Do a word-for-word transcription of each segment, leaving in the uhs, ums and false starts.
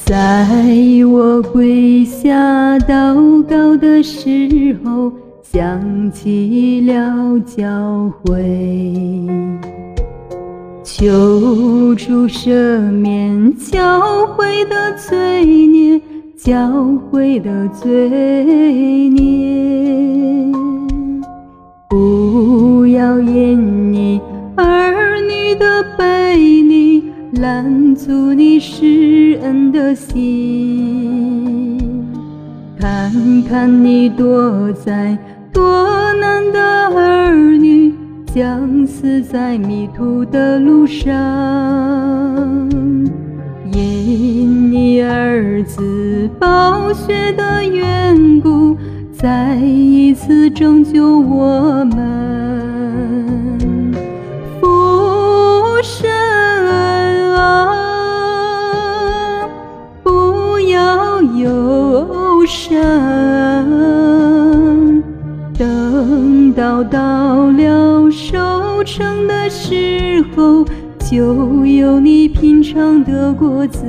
在我跪下祷告的时候，想起了教会，求主赦免教会的罪孽，教会的罪孽。不要因你儿女的背逆拦阻你施恩的心，看看你躲在多难的儿女，将死在迷途的路上。因你儿子宝血的缘故，再一次拯救我们。父神啊，不要忧伤，等到到了收成的时候，就有你品尝的果子。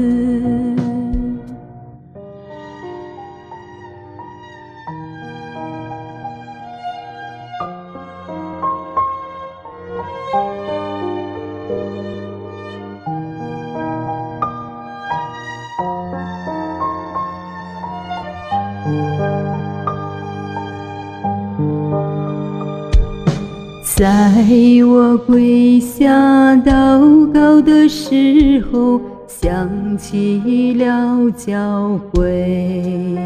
在我跪下祷告的时候，想起了教会，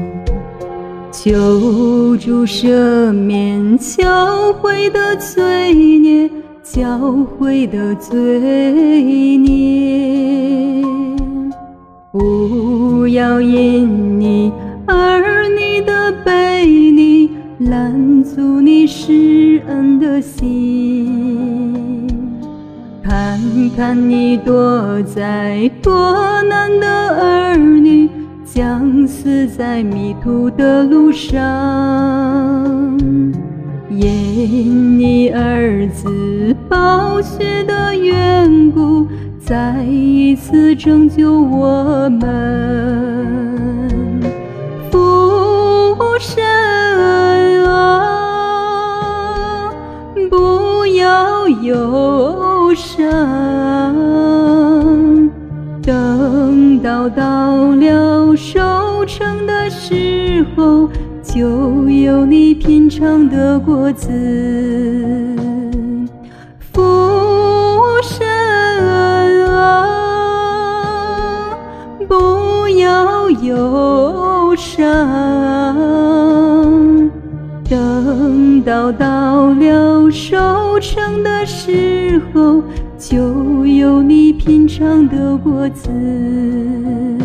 求主赦免教会的罪孽，教会的罪孽。不要因你儿女的背逆拦阻你施恩的心，看看你躲在多难的儿女，将死在迷途的路上。因你儿子宝血的缘故，再一次拯救我们。父神啊，不要忧伤，等到到了收成的时候，就有你品尝的果子。父神啊，不要忧伤，等到到了收成的时候，就有你品尝的果子。